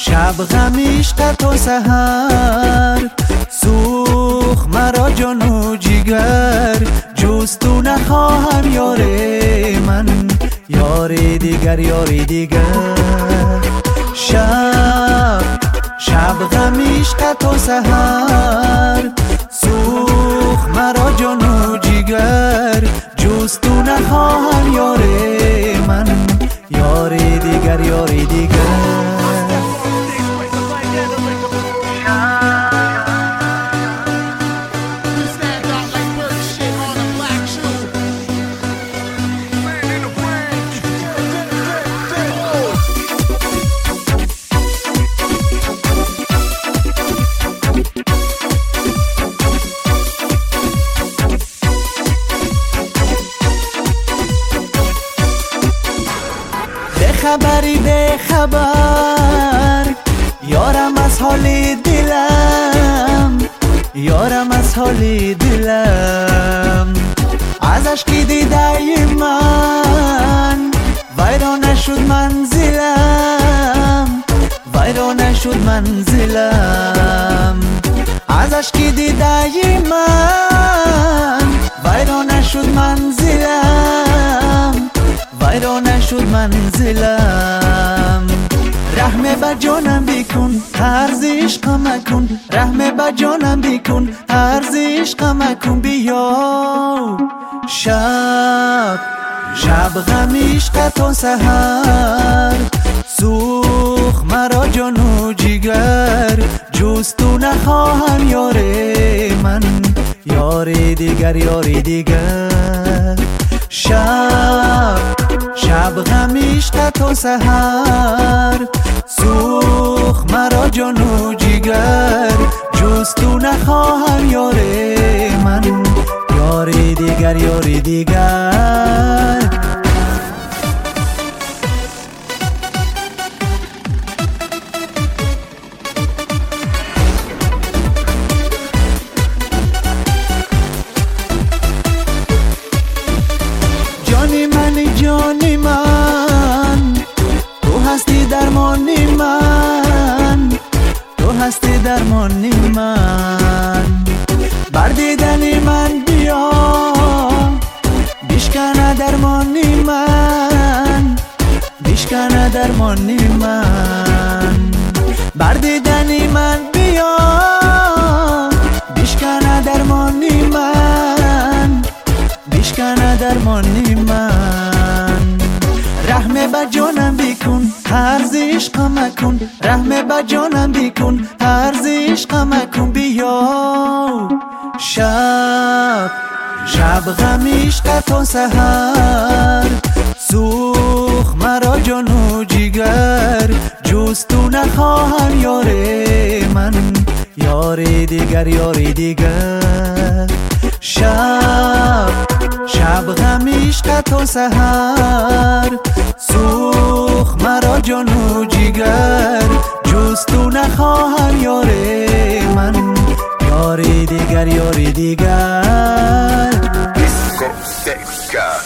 شب غمیش تا سحر سوخ مرا جان و جیگر جز تو نخواهم یار من، یار دیگر یار دیگر. شب غمیش تا سحر سوخ مرا جان و جیگر جز تو نخواهم یار من، یار دیگر یار دیگر. خبری به خبر یارم از حال دلم، یارم از حال دلم. ازش کی دیده من ویران شد منزلم، ویران شد منزلم. ازش کی دیده من ویران شد منزلم، ویران شد منزلم. رحم بر جانم بکن عرض عشقم کن، رحم بر جانم بکن عرض عشقم کن. بیا شب غمیش تا سحر سوخ مرا جان و جیگر جز تو نخواهم یار من، یار دیگر یار دیگر. شب غمیش تا سحر سوخ مرا جان و جیگر جز تو نخواهم یار من، یار دیگر یار دیگر. جانی من تو هستی درمانی من، تو هستی درمانی من. بر دیدن من بیا بشکنه درمانی من، بشکنه درمانی من. بر دیدن من بیا بشکنه درمانی من، بشکنه درمانی من. رحم بر جانم بکن عرض عشقم کن، رحم بر جانم بکن عرض عشقم کن. بیا شب غمیش تا سحر سوخ مرا جان و جیگر جز تو نخواهم یار من، یار دیگر یار دیگر. شب غمیش تا سحر سوخ مرا جان و جیگر جز تو نخواهم یار من، یار دیگر یار دیگر.